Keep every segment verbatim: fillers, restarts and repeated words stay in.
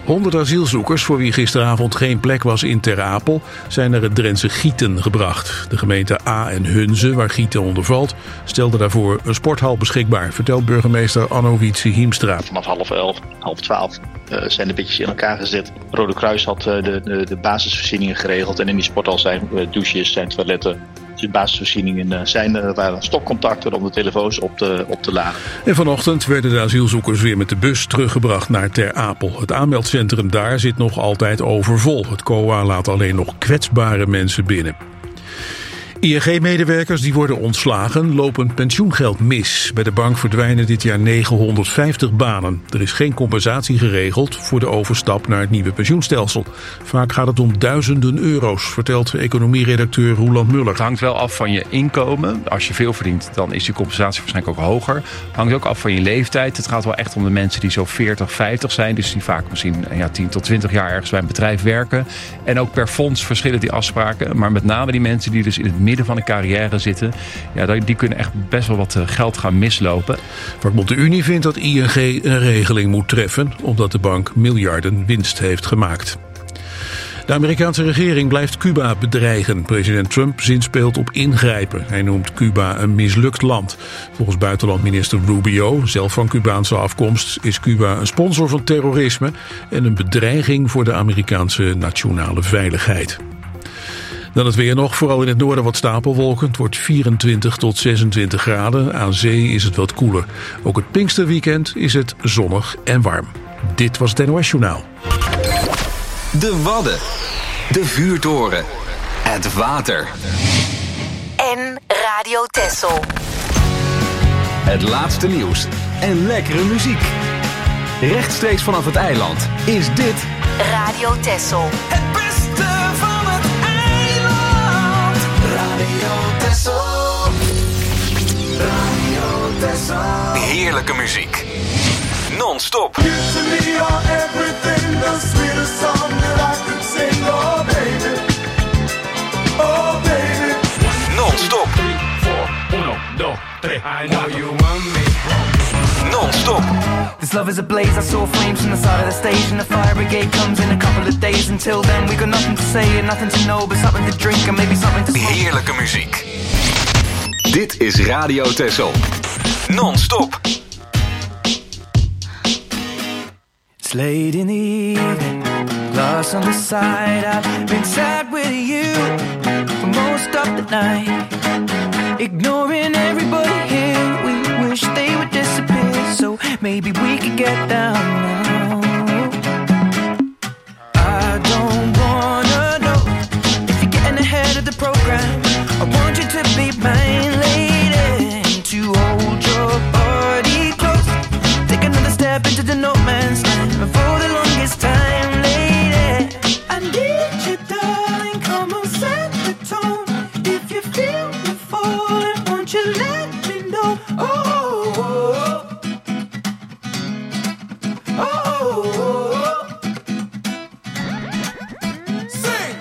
Honderd asielzoekers, voor wie gisteravond geen plek was in Ter Apel, zijn naar het Drentse Gieten gebracht. De gemeente A en Hunze, waar Gieten onder valt, stelde daarvoor een sporthal beschikbaar, vertelt burgemeester Anno Wietse Hiemstra. Vanaf half elf, half twaalf uh, zijn de bedjes in elkaar gezet. Rode Kruis had uh, de, de, de basisvoorzieningen geregeld en in die sporthal zijn uh, douches, zijn toiletten. De basisvoorzieningen zijn er, waren stopcontacten om de telefoons op te, op te laden. En vanochtend werden de asielzoekers weer met de bus teruggebracht naar Ter Apel. Het aanmeldcentrum daar zit nog altijd overvol. Het C O A laat alleen nog kwetsbare mensen binnen. I N G-medewerkers die worden ontslagen lopen pensioengeld mis. Bij de bank verdwijnen dit jaar negenhonderdvijftig banen. Er is geen compensatie geregeld voor de overstap naar het nieuwe pensioenstelsel. Vaak gaat het om duizenden euro's, vertelt economieredacteur Roeland Muller. Het hangt wel af van je inkomen. Als je veel verdient, dan is die compensatie waarschijnlijk ook hoger. Het hangt ook af van je leeftijd. Het gaat wel echt om de mensen die zo veertig, vijftig zijn. Dus die vaak misschien ja, tien tot twintig jaar ergens bij een bedrijf werken. En ook per fonds verschillen die afspraken. Maar met name die mensen die dus in het midden van een carrière zitten, ja, die kunnen echt best wel wat geld gaan mislopen. Vakbond de Unie vindt dat I N G een regeling moet treffen, omdat de bank miljarden winst heeft gemaakt. De Amerikaanse regering blijft Cuba bedreigen. President Trump zinspeelt op ingrijpen. Hij noemt Cuba een mislukt land. Volgens buitenlandminister Rubio, zelf van Cubaanse afkomst, is Cuba een sponsor van terrorisme en een bedreiging voor de Amerikaanse nationale veiligheid. Dan het weer nog, vooral in het noorden wat stapelwolken. Het wordt vierentwintig tot zesentwintig graden. Aan zee is het wat koeler. Ook het Pinksterweekend is het zonnig en warm. Dit was het N O S Journaal. De Wadden. De vuurtoren. Het water. En Radio Texel. Het laatste nieuws en lekkere muziek. Rechtstreeks vanaf het eiland is dit Radio Texel. Het beste van het eiland. Radio Texel. Radio Texel. heerlijke muziek. Non-stop. Non-stop. Non-stop. This love is a blaze, I saw flames from the side of the stage, and the fire brigade comes in a couple of days. Until then we got nothing to say and nothing to know, but something to drink and maybe something to smoke. Heerlijke muziek. Dit is Radio Texel. Non-stop. It's late in the evening, glass on the side. I've been sad with you for most of the night, ignoring everybody here. We wish they would disappear, so maybe we could get down now. I don't wanna know if you're getting ahead of the program. I want you to be mine, lady, to hold your body close. Take another step into the no man's land for the longest time, lady. I need you, darling, come on, set the tone. If you feel me falling, won't you let me know? Oh, oh, oh. Sing!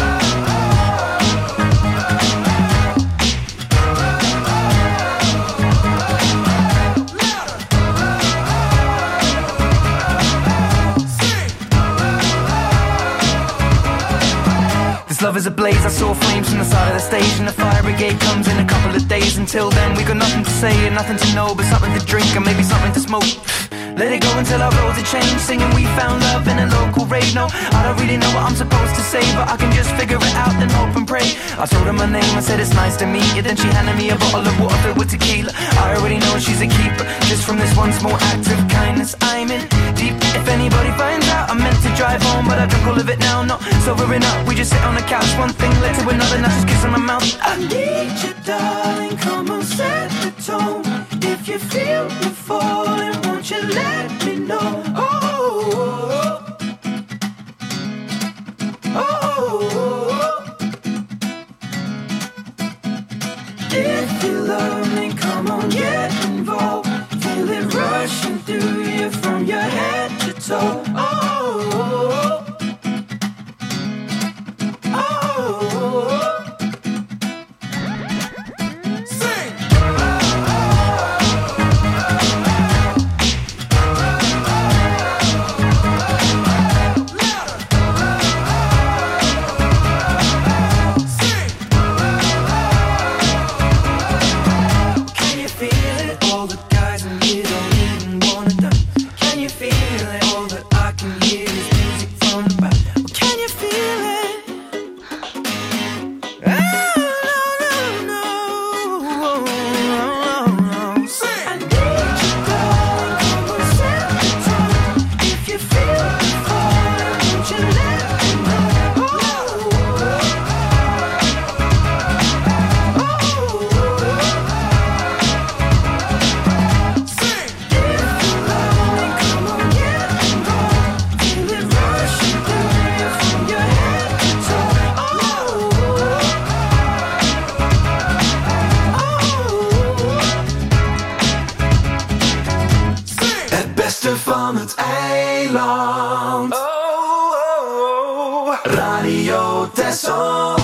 This love is a blaze, I saw flames from the side of the stage, and the fire brigade comes in a couple of days. Until then we got nothing to say and nothing to know, but something to drink and maybe something to smoke. Let it go until our roads are changed, singing we found love in a local rave. No, I don't really know what I'm supposed to say, but I can just figure it out and hope and pray. I told her my name, I said it's nice to meet you. Then she handed me a bottle of water filled with tequila. I already know she's a keeper, just from this one small act of kindness. I'm in deep, if anybody finds out, I meant to drive home, but I drunk all of it now. No, sobering up, we just sit on the couch, one thing led to another, now just kiss on my mouth. I need you, darling, come on, set the tone. If you feel me falling, won't you let me know? Oh, oh, oh. If you love me, come on, get involved. Feel it rushing through you from your head to toe. Oh, oh, oh. Radio Texel.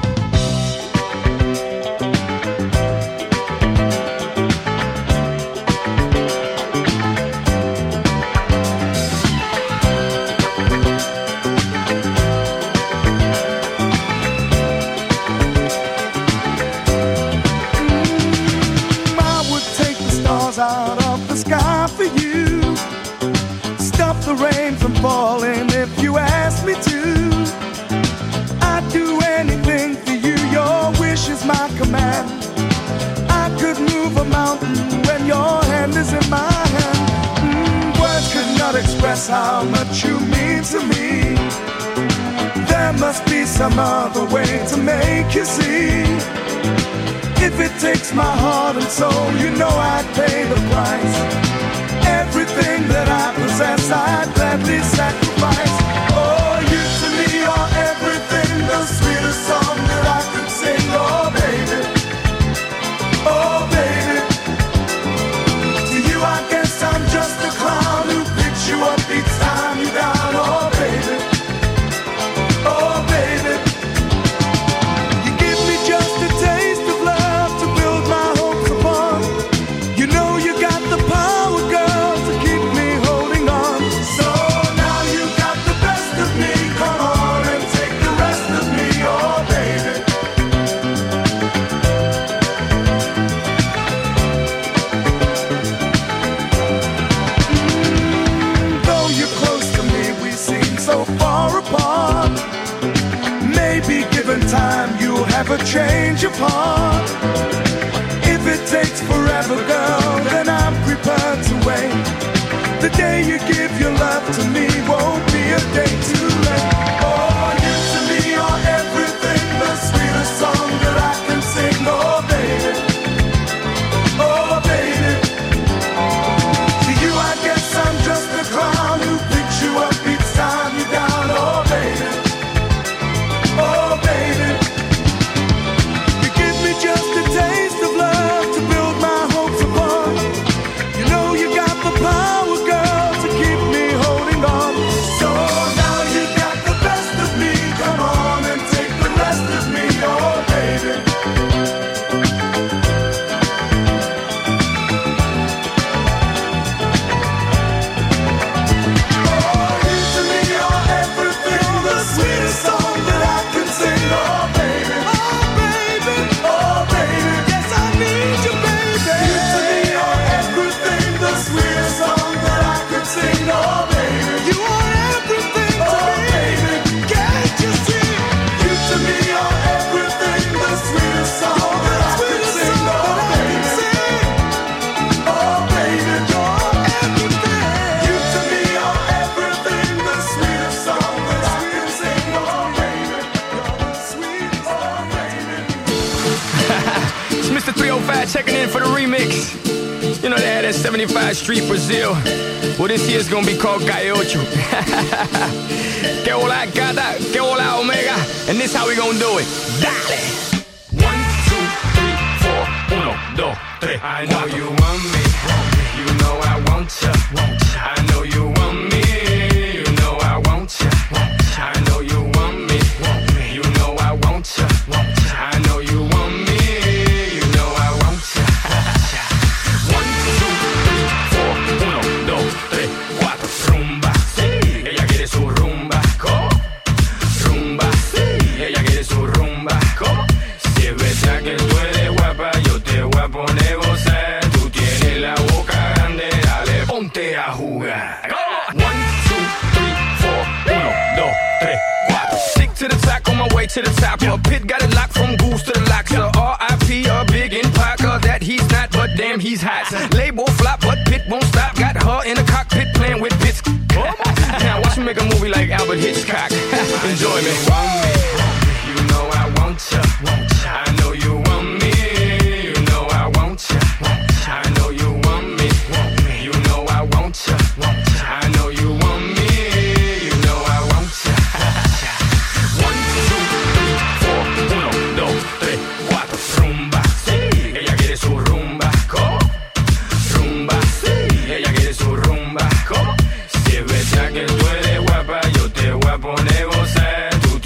Out of the sky for you, stop the rain from falling if you ask me to. I'd do anything for you, your wish is my command. I could move a mountain when your hand is in my hand. mm, Words could not express how much you mean to me. There must be some other way to make you see. If it takes my heart and soul, you know I'd pay the price. Everything that I possess, I'd gladly sacrifice. Oh, you to me are everything, the sweetest song that I could sing. Oh, baby, oh, baby. To you I guess I'm just a clown who picks you up each time you're down. Oh, baby, oh, baby. You give me just a taste of love. Time you'll have a change of heart. If it takes forever, girl, then I'm prepared to wait. The day you give your love to me won't be a day too late. Oh, you to me are everything, the sweetest song that I can sing. Oh, baby, oh, baby. To you I guess I'm just a clown who picks you up each time you're down. Oh, baby, oh, baby. You give me just a taste of love to build my hopes upon. You know you got the power, girl, to keep me holding on. So now you got the best of me. Come on and take the rest of me, oh, baby. Oh, you to me are everything, the sweetest song that I can sing. Oh, baby, oh, baby, oh, baby. Yes, I need you, baby. You to me are everything, the sweetest song that I could sing. Oh, baby, you are everything to oh, me. Baby, can't you see? You to me are everything, the sweetest song that I could sing. Oh, baby, oh, baby, you're everything. You to me are everything, the sweetest song that I could sing. Oh, baby, you're the sweetest, oh, baby. It's Mister three oh five checking in for the remix. You know they had that seventy-five Street Brazil. Well, this year's gonna be called Gaiocho. Que hola gata, que hola omega. And this how we gonna do it. Dale! One, two, three, four, uno, dos, tres. I know you want me. You know I want ya. I know you want me. You know I want ya. I know you want me. You know I want ya. I know you want me. You know I want ya. One, two, three, four, uno, dos, tres, cuatro. Rumba, sí, ella quiere su rumba. ¿Cómo? Rumba, sí, ella quiere su rumba. ¿Cómo? Si es verdad que tú eres guapa, yo te voy a poner gozar. Tú tienes la boca grande, dale, ponte a jugar. One, two, three, four, uno, dos, tres, cuatro. Stick to the top, on my way to the top. A pit got it locked from goose to the locks. R I P a big in Parker, that he's not, but damn he's hot. Label flop, but Pit won't stop. Got her in the cockpit playing with bits. Now watch me make a movie like Albert Hitchcock. Enjoy me. You know I want ya. I know you want me. You know I want ya. I know you want me. You know I want ya. I know you want me. You know I want ya. One, two, three, four, uno, dos, tres, cuatro. Rumba, sí, ella quiere su rumba. ¿Cómo? Rumba, sí, ella quiere su rumba. ¿Cómo? Si es verdad que tú eres guapa, yo te voy a poner gozar. Tú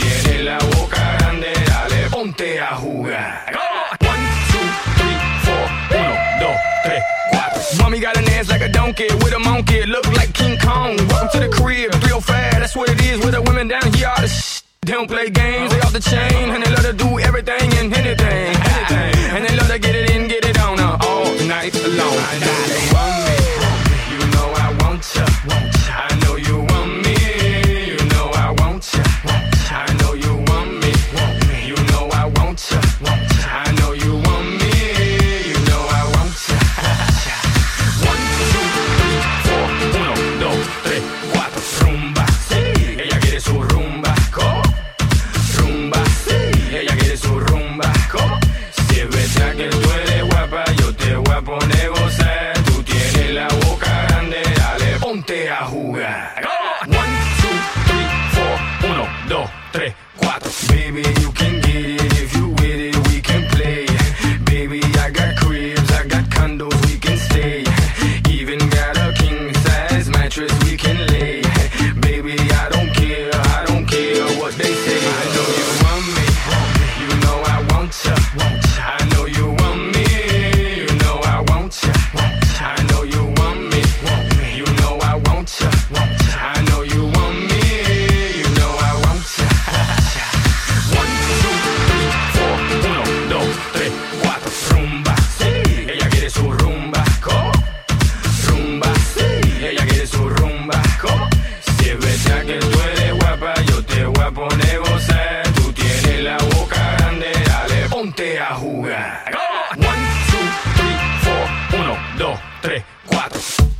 that's what it is with the women down here. All the sh- they don't play games, they off the chain, and they love to do everything and anything, anything. And they love to get it in, get it on uh, all night long. I know you want me, you know I want ya. I know you want me, you know I want ya. I know you want me, you know I want ya. I know you want me, you know I want ya. One, two, three, four, uno, dos, tres, cuatro, rumba, sí, ella quiere su rumba, ¿cómo? Rumba, sí, ella quiere su rumba, ¿cómo? Si es verdad que tú eres guapa, yo te voy a poner gozar. Tú tienes la boca grande, dale, ponte a jugar. One, two, three, four, uno, dos, tres, cuatro. Baby, you can get it if you with it, we can play. Baby, I got cribs, I got condos, we can stay. Even got a king size mattress we can lay. Baby, I don't care, I don't care what they say. I know you want me, you know I want ya. I know you want me, you know I want ya. I know you want me, you know I want ya. I know you want me, you know I want ya. One, two, three, four, uno, dos, tres, cuatro, rumba, sí, ella quiere su rumba, ¿cómo? Rumba, sí, ella quiere su rumba, ¿cómo? Si es verdad que tú eres guapa, yo te voy a poner gozar. Tú tienes la boca grande, dale, ponte a jugar. One, two, three, four, uno, dos, tres, cuatro.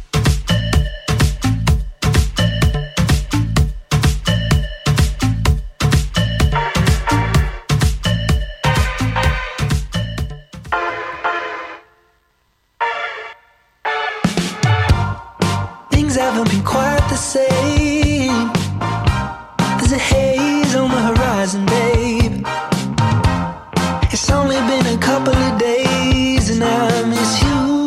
Things haven't been quite the same. There's a haze on the horizon, babe. It's only been a couple of days and I miss you.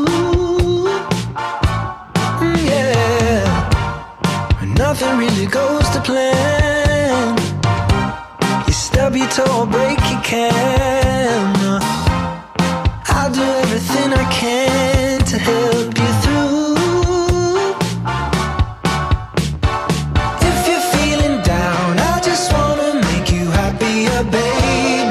Mm, yeah. Nothing really goes to plan. You stub your toe or break your can. I'll do everything I can to help you through. If you're feeling down, I just wanna make you happier, baby.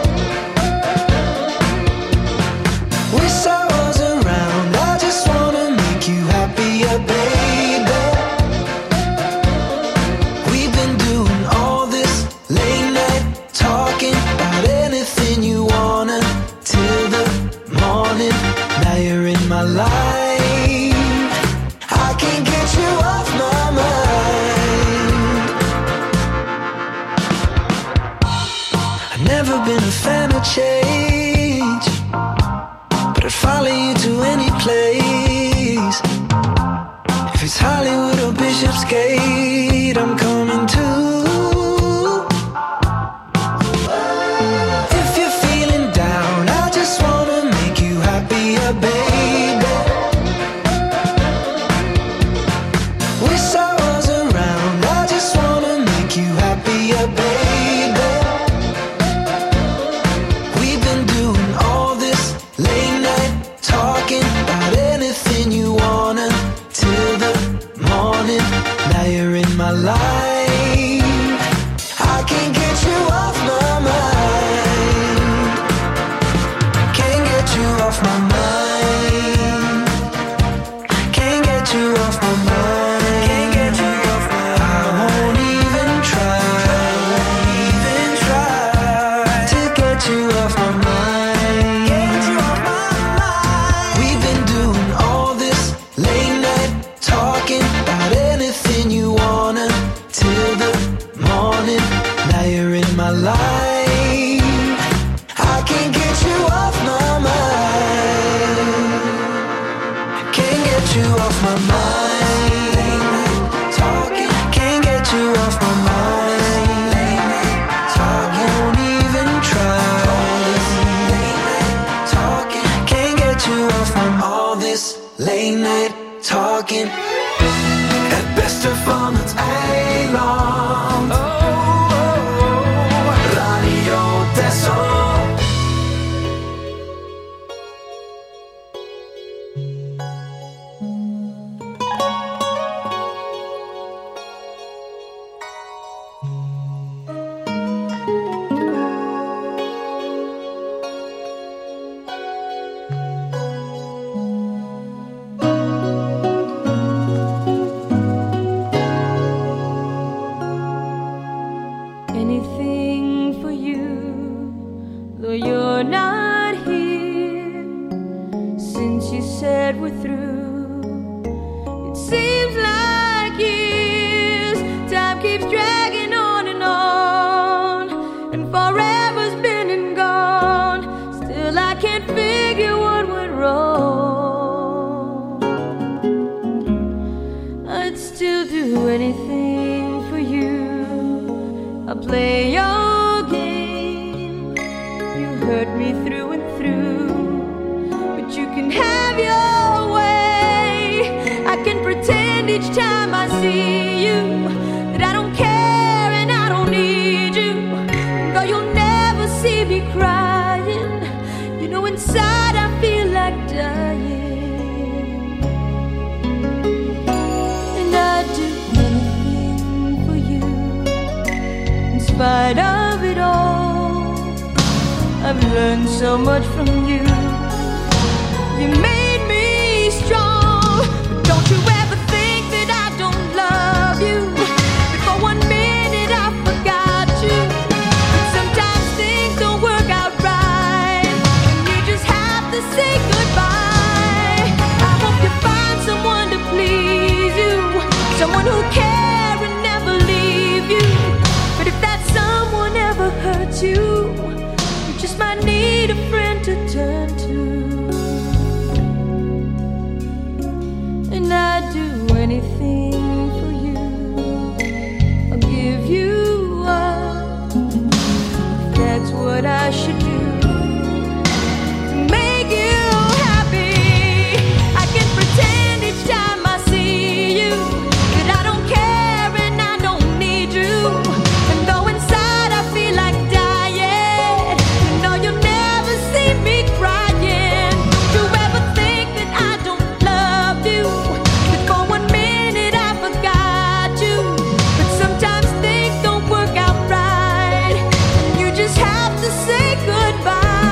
Wish I was around, I just wanna make you happier, baby. We've been doing all this late night talking about anything you wanna till the morning. Now you're in my life, I can't get you off my mind. I've never been a fan of change, but I'd follow you to any place. If it's Hollywood or Bishopsgate, I'm coming too. If you're feeling down, I just wanna make you happier, baby. Wish I was around, I just wanna make you happier, baby. We've been doing all this late night talking about anything you wanna till the morning. Now you're in my life, I'll play your game. You hurt me through and through, but you can have your way. I can pretend each time I see you that I don't care and I don't need you. Though you'll never see me crying, you know inside I feel like dying. And I'd do anything for you. In spite of it all, I've learned so much from you. You made me strong. But don't you ever think that I don't love you. That for one minute I forgot you. But sometimes things don't work out right, and you just have to say goodbye. I hope you find someone to please you, someone who'll care and never leave you. But if that someone ever hurts you, you just might need a friend to turn to. And I'd do anything for you. I'll give you up. That's what I should do to make you happy. I can pretend each time I see you that I don't care and I don't need you. And though inside I feel like dying, you know you'll never see me crying. Don't you ever think that I don't love you, that for one minute I forgot you. But sometimes things don't work out right, and you just have to say goodbye.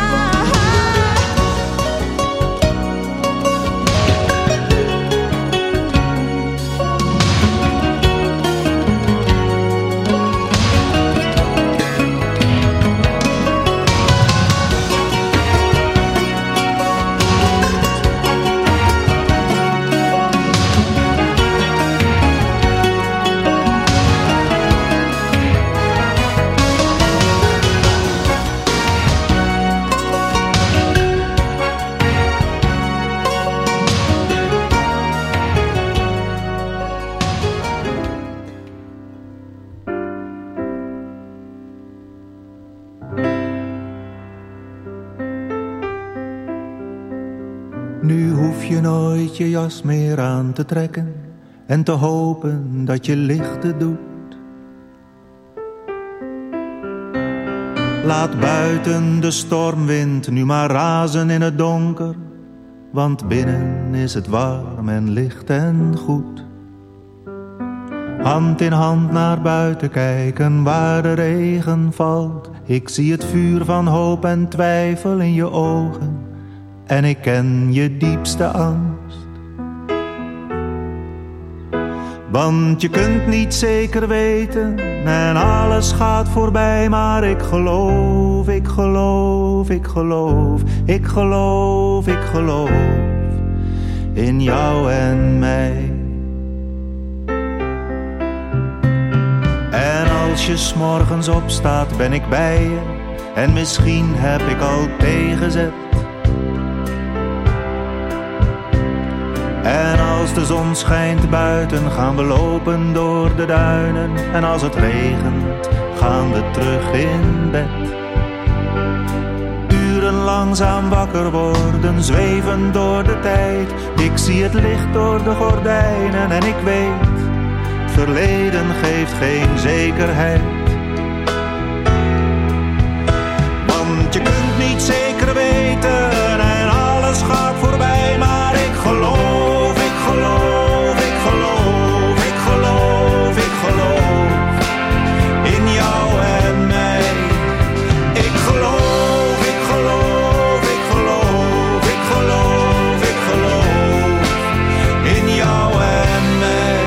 Nu hoef je nooit je jas meer aan te trekken en te hopen dat je lichten doet. Laat buiten de stormwind nu maar razen in het donker, want binnen is het warm en licht en goed. Hand in hand naar buiten kijken waar de regen valt. Ik zie het vuur van hoop en twijfel in je ogen en ik ken je diepste angst. Want je kunt niet zeker weten en alles gaat voorbij, maar ik geloof, ik geloof, ik geloof, ik geloof, ik geloof in jou en mij. En als je 's morgens opstaat ben ik bij je en misschien heb ik al tegenzet. En als de zon schijnt buiten gaan we lopen door de duinen. En als het regent gaan we terug in bed. Uren langzaam wakker worden, zweven door de tijd. Ik zie het licht door de gordijnen en ik weet, het verleden geeft geen zekerheid. Want je kunt niet zeker weten en alles gaat voorbij, maar ik geloof. Ik geloof, ik geloof, ik geloof, ik geloof in jou en mij. Ik geloof, ik geloof, ik geloof, ik geloof, ik geloof in jou en mij.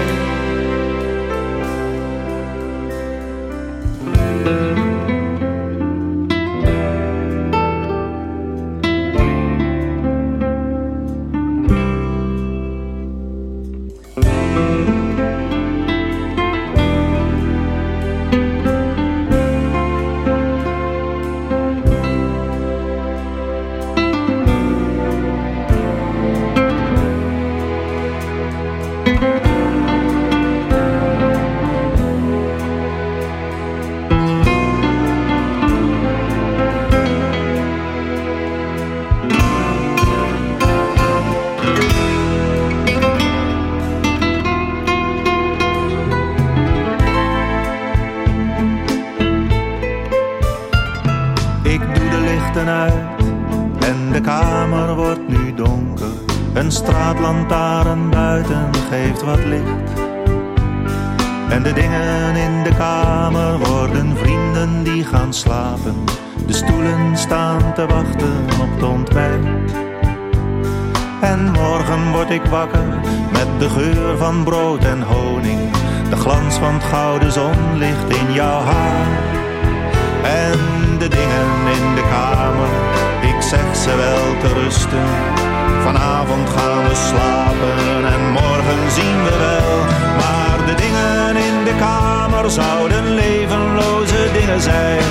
lichten uit en de kamer wordt nu donker. Een straatlantaarn buiten geeft wat licht. En de dingen in de kamer worden vrienden die gaan slapen. De stoelen staan te wachten op het ontbijt. En morgen word ik wakker met de geur van brood en honing. De glans van het gouden zonlicht in jouw haar. En de dingen in de kamer, ik zeg ze wel te rusten. Vanavond gaan we slapen en morgen zien we wel. Maar de dingen in de kamer zouden levenloze dingen zijn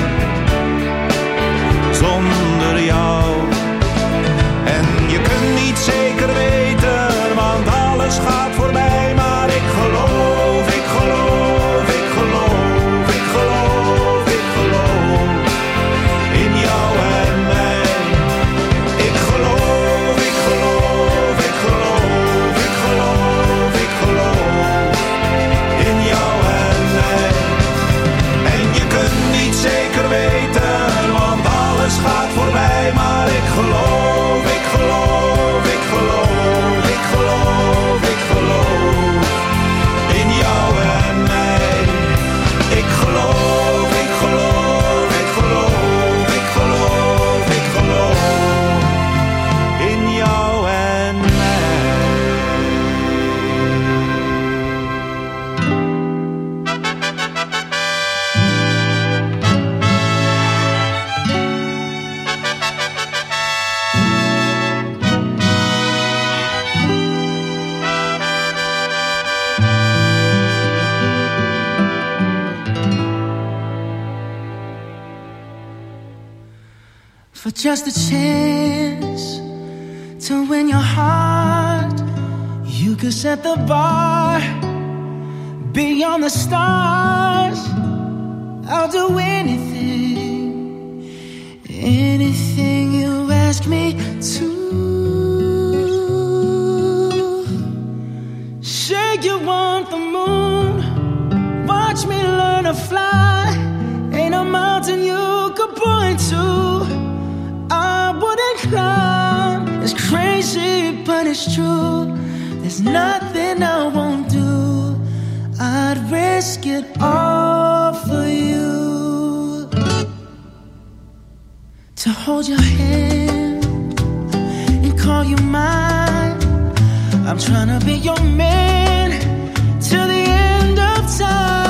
zonder jou. En je kunt niet zeker weten, want alles gaat voorbij. Maar ik geloof, ik geloof, ik geloof, ik geloof, ik geloof in jou en mij. Ik geloof, ik geloof, ik geloof, ik geloof, ik geloof in jou en mij. En je kunt niet zeker weten, want alles gaat voorbij. Maar ik geloof, ik geloof, ik geloof, ik geloof, ik geloof in jou en mij. Ik geloof, ik geloof, ik geloof, ik geloof, ik geloof in jou en mij. For just a chance to win your heart, you could set the bar beyond the stars. I'll do anything, anything you ask me to. Say you want the moon, watch me learn to fly. Ain't a mountain you could point to I wouldn't climb. It's crazy, but it's true. There's nothing I won't do. I'd risk it all for you. To hold your hand and call you mine. I'm trying to be your man till the end of time.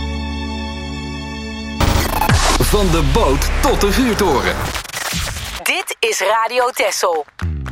Van de boot tot de vuurtoren. Dit is Radio Texel.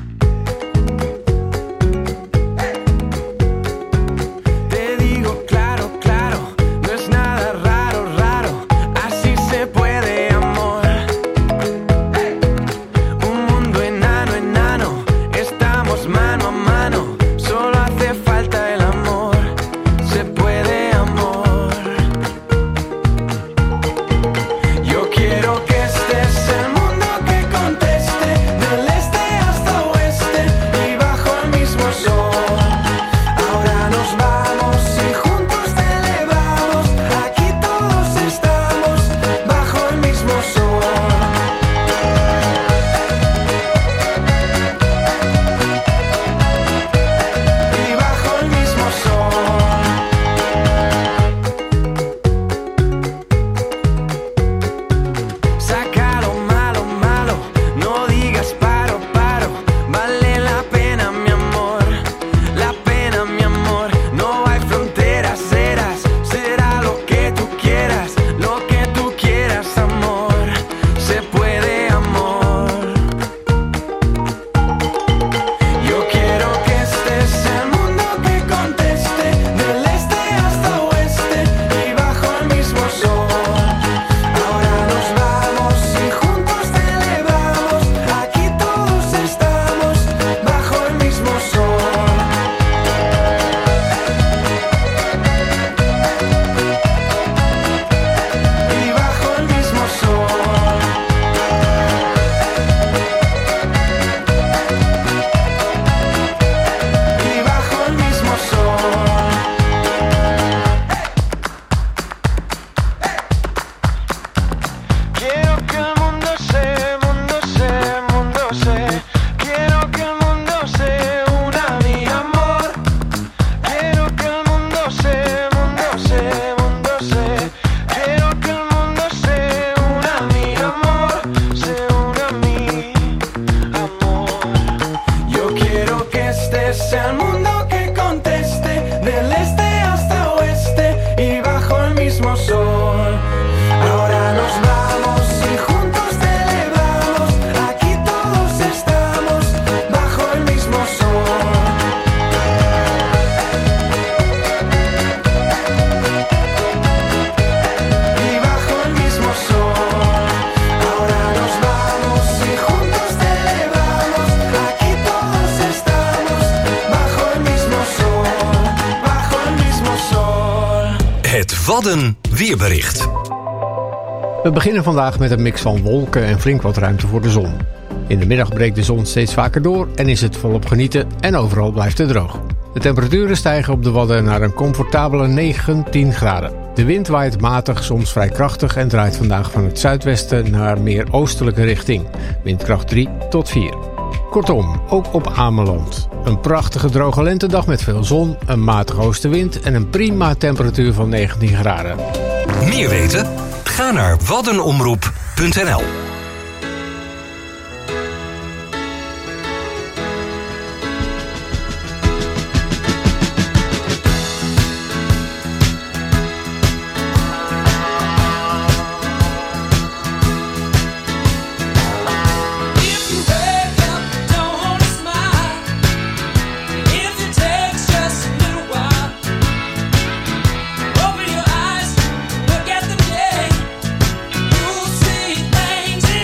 Wadden weerbericht. We beginnen vandaag met een mix van wolken en flink wat ruimte voor de zon. In de middag breekt de zon steeds vaker door en is het volop genieten en overal blijft het droog. De temperaturen stijgen op de Wadden naar een comfortabele negentien graden. De wind waait matig, soms vrij krachtig en draait vandaag van het zuidwesten naar meer oostelijke richting. Windkracht drie tot vier. Kortom, ook op Ameland. Een prachtige droge lentedag met veel zon, een matige oostenwind en een prima temperatuur van negentien graden. Meer weten? Ga naar waddenomroep punt n l. Open your eyes, look at the day. You'll see things in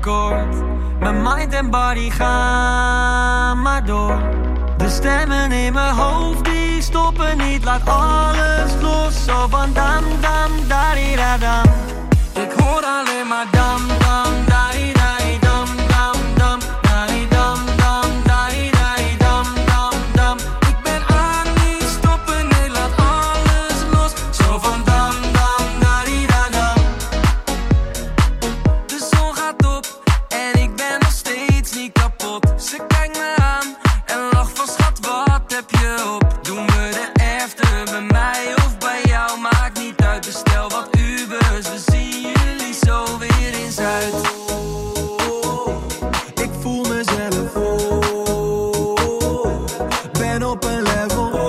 akkoord. Mijn mind en body gaan maar door. De stemmen in mijn hoofd die stoppen niet. Laat alles los, zo van dam dam dari da dam. Ik hoor alleen maar dam dam dari dari dam dam dam dari dam dam dari dari dam dam dam. Ik ben aan niet stoppen, nee laat alles los, zo van dam dam dari da dam. De zon gaat op en ik ben nog steeds niet kapot. Ze kijkt me aan en lacht van schat, wat heb je op? Doen we de after bij mij of bij jou? Maakt niet uit, bestel wat Ubers. We zien jullie zo weer in Zuid. Ik voel mezelf, ben op een level.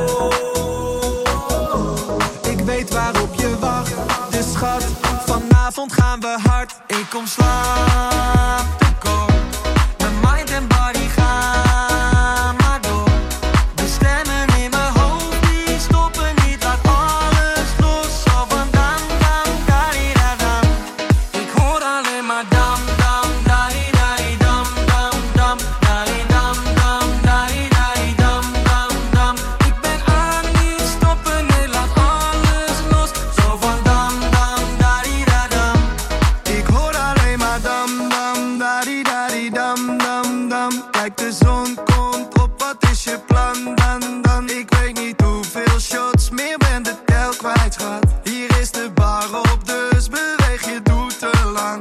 Ik weet waarop je wacht, dus schat, vanavond gaan we hard. Ik kom slaap tekort. Mijn mind en body gaan maar door. De stemmen in mijn hoofd die stoppen niet. Laat alles los, zo van dam dam dari da dam. Ik hoor alleen maar dam dam dari dari dam dam dam dari dam dam dari dari dam dam dam. Ik ben aan niet stoppen, nee laat alles los, zo van dam dam dari da dam. Ik hoor alleen maar dam dam dari dari dam dam dam. Kijk, de zon komt op, wat is je plan dan dan? Ik weet niet hoeveel shots meer, ben de tel kwijt schat. Hier is de bar op, dus beweeg je, doet te lang.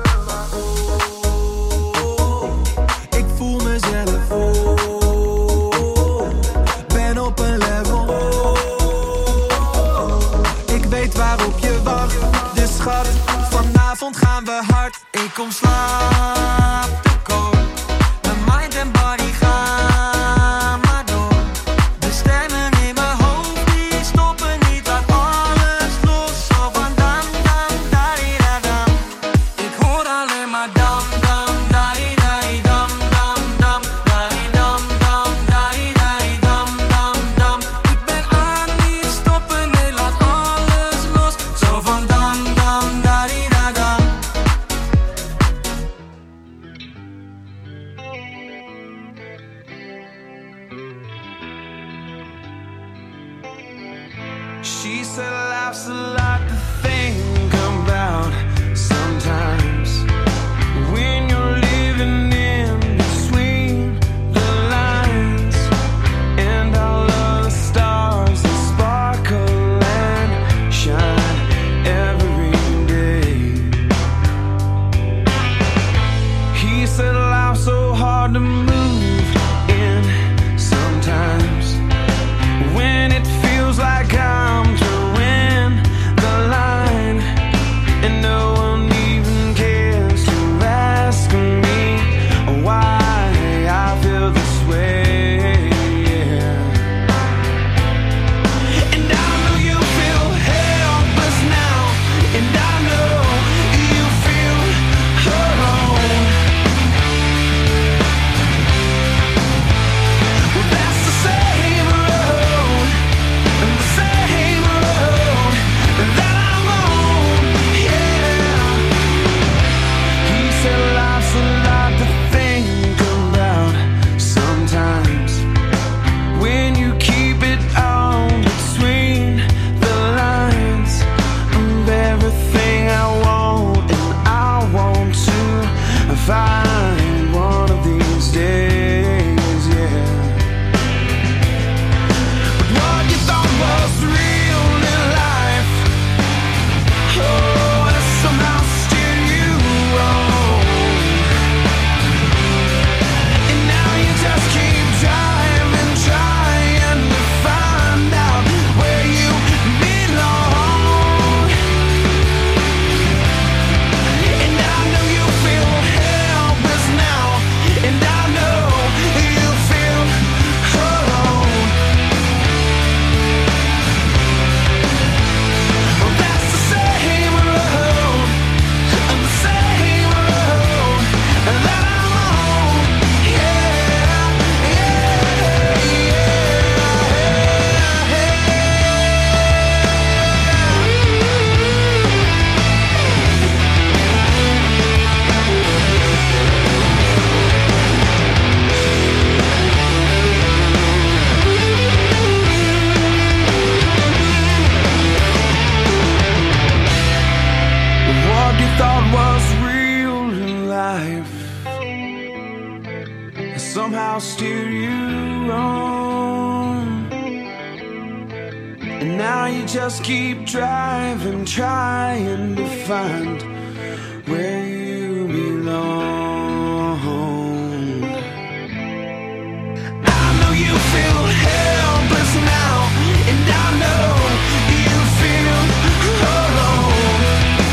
Ik voel mezelf, ben op een level. Ik weet waarop je wacht, dus schat, vanavond gaan we hard. Ik kom slaap tekort. Mijn mind en body gaan maar door. De stemmen in mijn hoofd die stoppen niet. Laat alles los, zo van dam dam dari da dam. Ik hoor alleen maar dam dam dari dari dam dam dam dari dam dam dari dari dam dam dam. Ik ben aan niet stoppen, nee laat alles los, zo van dam dam dari da dam. She said life's a lot to think about sometimes. When you're living in between the lines, and all of the stars that sparkle and shine every day. He said life's so hard to move in sometimes. When it feels like I'm to win steer you on. And now you just keep driving, trying to find where you belong. I know you feel helpless now, and I know you feel alone.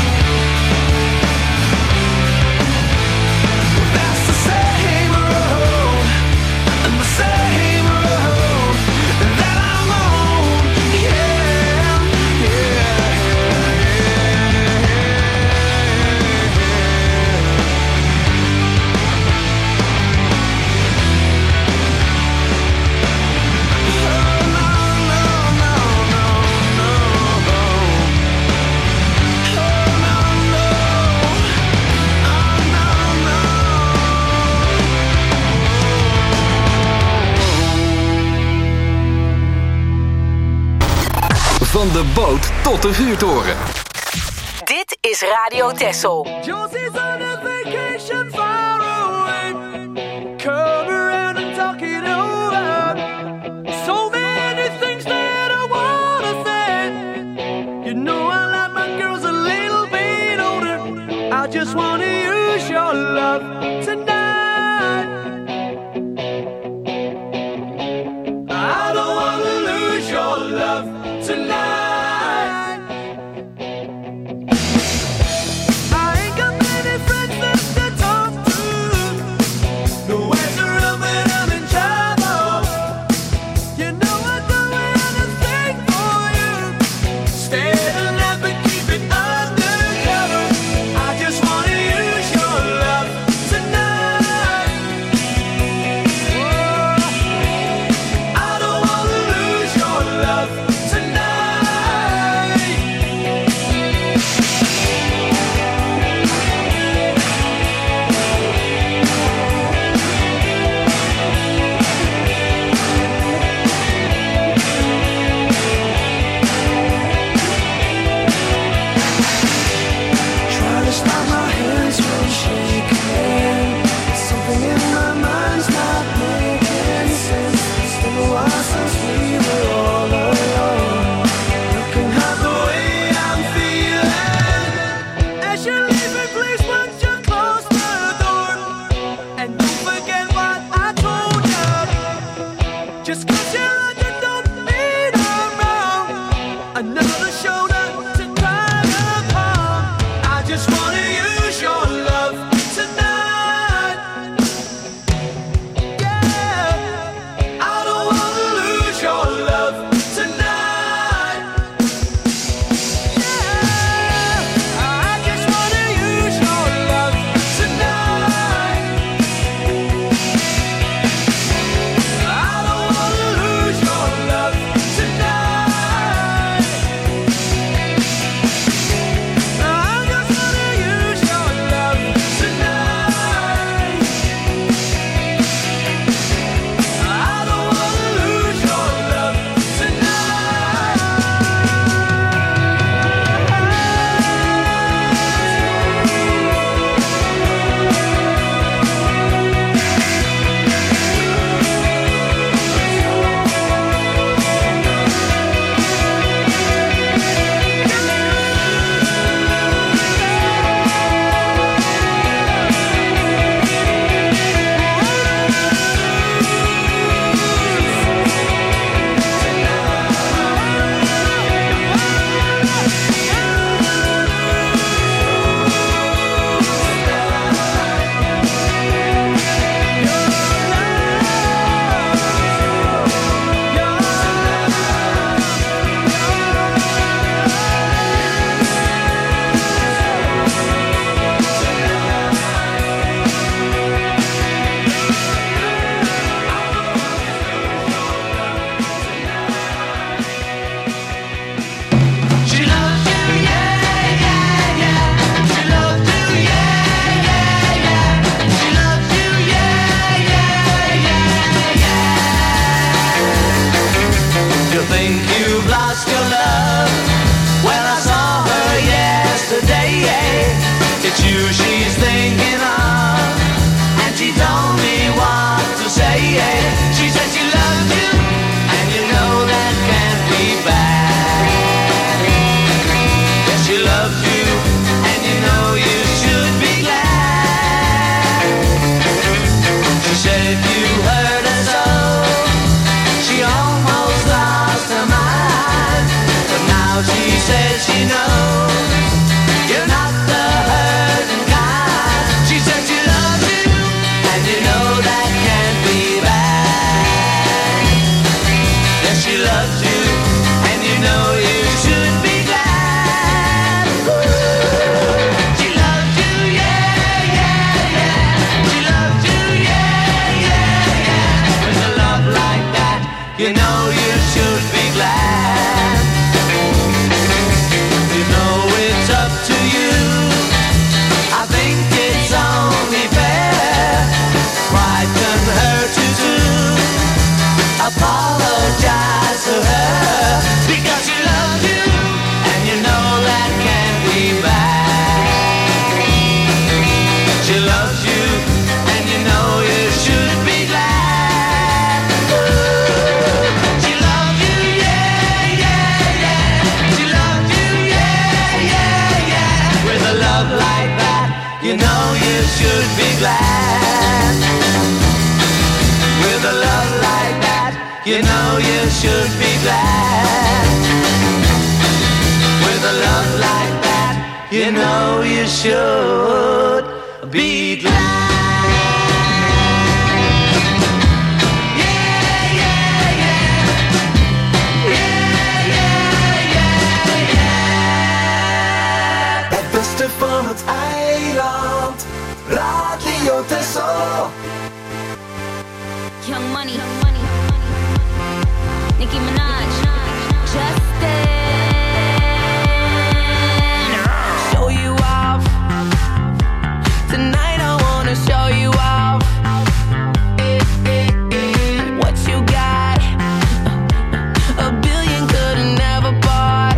That's the same road, the same road that I'm on. Yeah, yeah, Van de boot tot de vuurtoren. Dit is Radio Texel. Josie's on a vacation far away. Come around and talk it over. So many things that I wanna say. You know I like my girls a little bit older. I just wanna use your love tonight. I don't wanna lose your love tonight. I ain't got many friends that You know you should be glad. With a love like that, you know you should be glad. Van het eiland, Radio Texel. Young Money, Young Money, Nicki Minaj, Justin. Show you off tonight. I wanna show you off what you got. A billion could've never bought.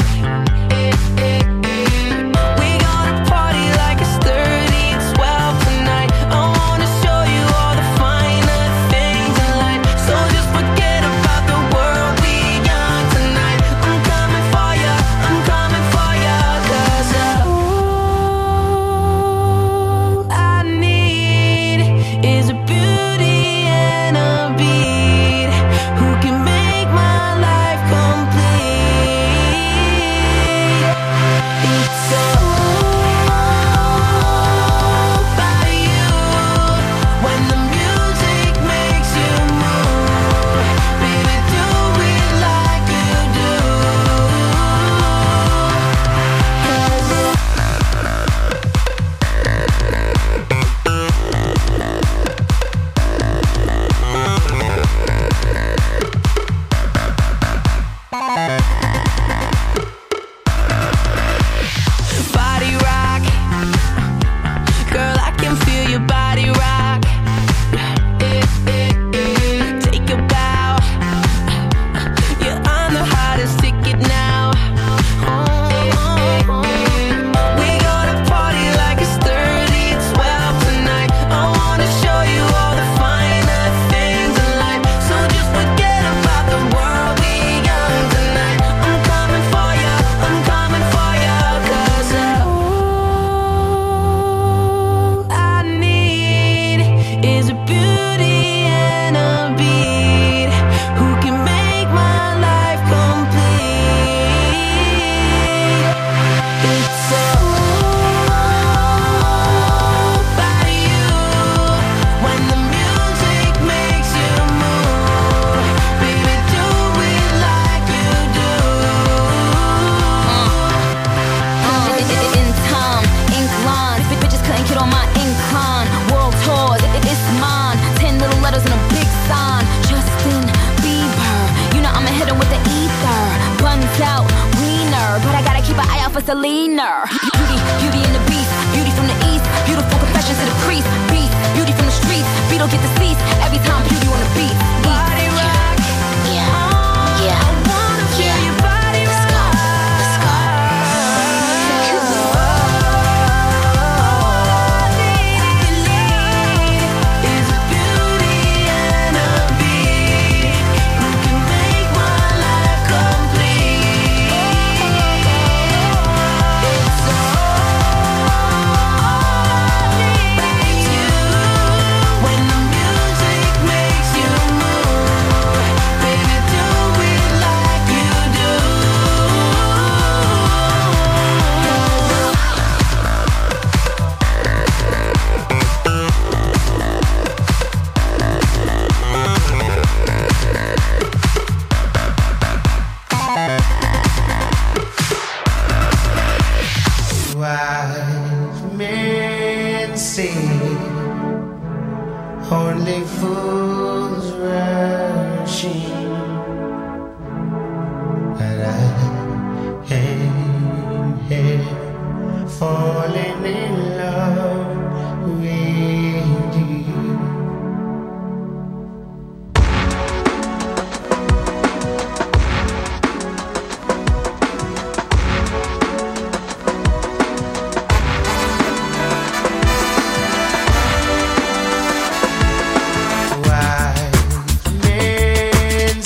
Selena. Beauty, beauty and the beast, beauty from the east, beautiful confessions to the priest, beast, beauty from the streets, beat don't get deceased, every time beauty on the beat. Body rock, yeah, yeah, I wanna feel your body rock. Let's go, let's go. All I need is a beauty and a beat who can make my life complete. It's Wise men say only fools rush in, but I am here falling in love with you. Wise men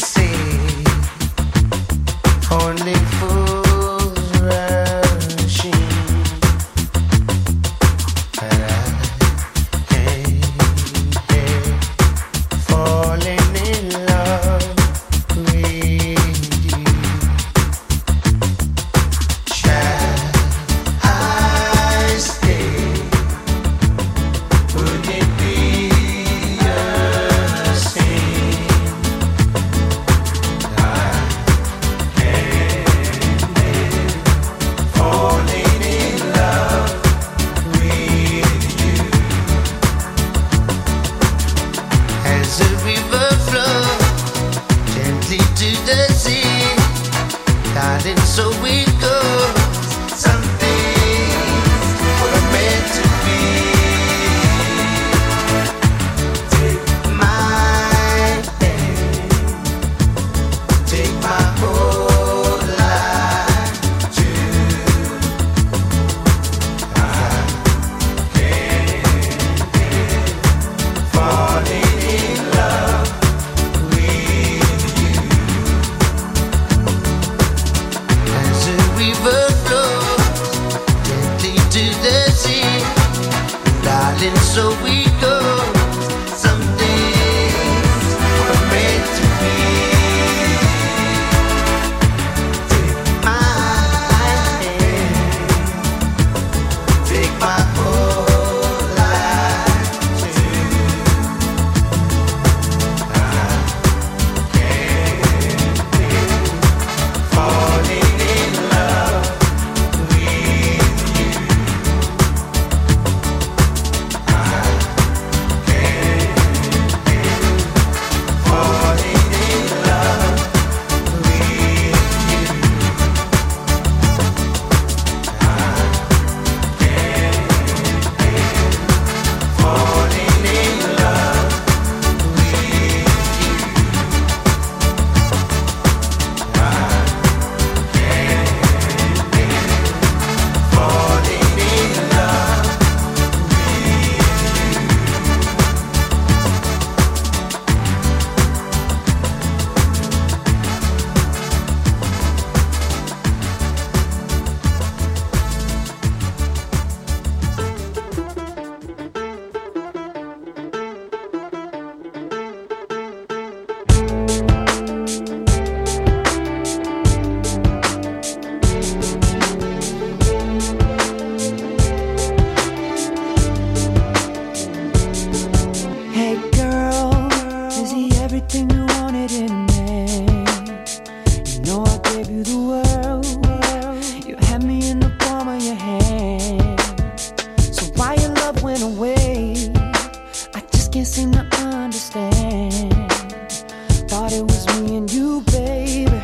everything you wanted in a man. You know I gave you the world. You had me in the palm of your hand. So why your love went away, I just can't seem to understand. Thought it was me and you, baby,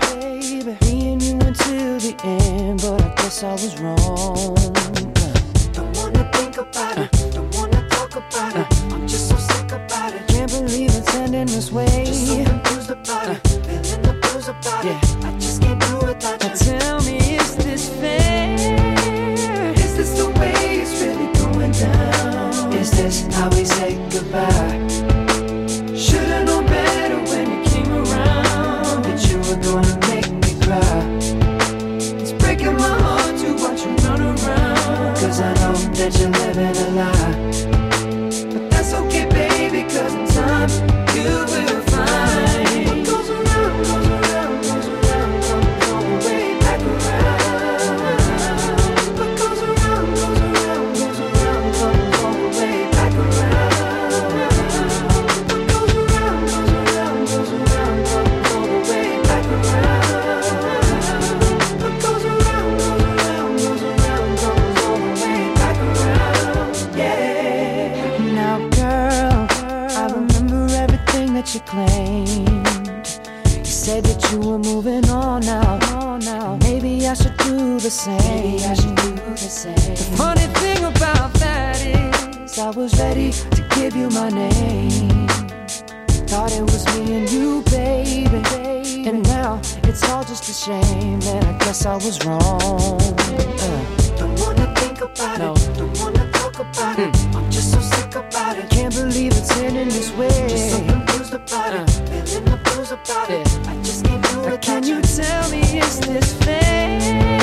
me and you until the end, but I guess I was wrong. Don't wanna think about it, don't wanna talk about it. I'm just so sick about it. Can't believe it's ending this way. Just so confused about it, feeling the blues about it. I just can't do without you. Tell me, is this fair? Is this the way it's really going down? Is this how we say goodbye? Should've known better when you came around that you were gonna make me cry. It's breaking my heart to watch you run around, 'cause I know that you're living a lie. But that's okay, baby, 'cause in time you will find what goes around, goes around, goes around, comes all the way back around. What goes around, goes around, goes around, comes all the way back around. What goes around, goes around, goes around, comes all the way back around. What goes around, goes around, goes around, comes all the way back around. Yeah. Now, girl, I remember everything that you claimed. You said that you were moving on now. Maybe I should do the same. Maybe I should do the same. The funny thing about that is I was ready to give you my name. Thought it was me and you, baby. And now it's all just a shame, and I guess I was wrong. Uh, don't wanna think about no. it, don't wanna talk about mm. it. I'm just so sick about it. Can't believe it's ending this way. Just so confused about uh. it, feeling the blues about yeah. it. I just can't do it. Can you tell me, is this fair?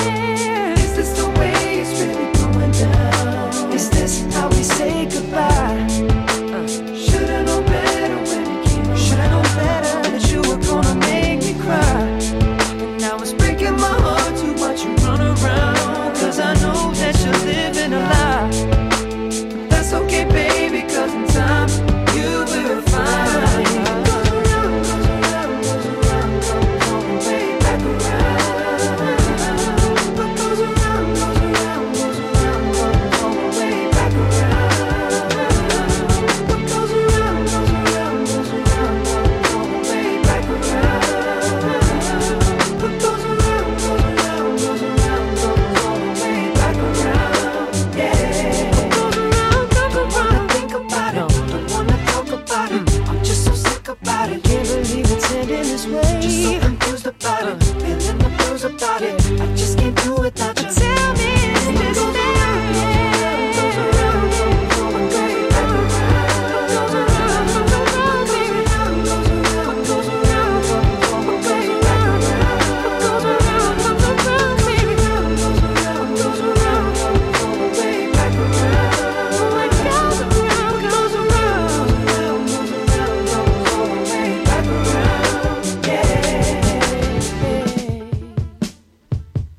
Is this the way it's really going down? Is this how we say goodbye? Uh. Should've known better when you came around. Should've known better that you were gonna make me cry. And now it's breaking my heart to watch you run around, 'cause I know that you're living a lie. But that's okay, baby, 'cause in time you will find. What goes around, goes around, goes around, comes all the way back around. What goes around, goes around, goes around, comes all the way back around. What goes around, goes around, goes around, comes all the way back around. What goes around, goes around, goes around, comes all the way back around. Yeah. What goes around, comes around. Don't wanna think about it, don't wanna talk about it. I'm just so sick about it. Can't believe it's ending this way. Just so confused about it, feeling the blues about it. I just can't do it without you. Tell me, is this fair? Goes around, comes all the way back around. Goes around, goes around, baby. Goes around, goes around, comes all the way back around. Goes around, comes around, baby. Goes around, goes around, comes all the way back around. What goes around, goes around, goes around, comes all the way back around. Yeah.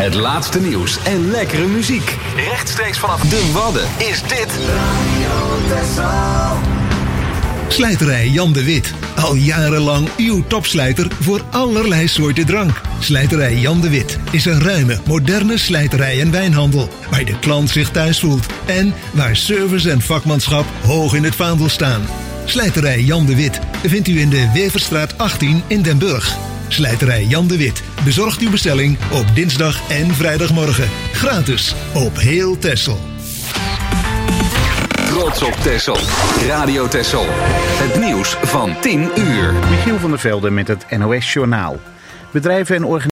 Het laatste nieuws en lekkere muziek. Rechtstreeks vanaf de Wadden is dit Slijterij Jan de Wit. Al jarenlang uw topslijter voor allerlei soorten drank. Slijterij Jan de Wit is een ruime, moderne slijterij en wijnhandel. Waar de klant zich thuis voelt. En waar service en vakmanschap hoog in het vaandel staan. Slijterij Jan de Wit vindt u in de Weverstraat achttien in Den Burg. Slijterij Jan de Wit bezorgt uw bestelling op dinsdag en vrijdagmorgen. Gratis op heel Texel. Trots op Texel. Radio Texel. Het nieuws van tien uur. Michiel van der Velde met het N O S Journaal. Bedrijven en organisaties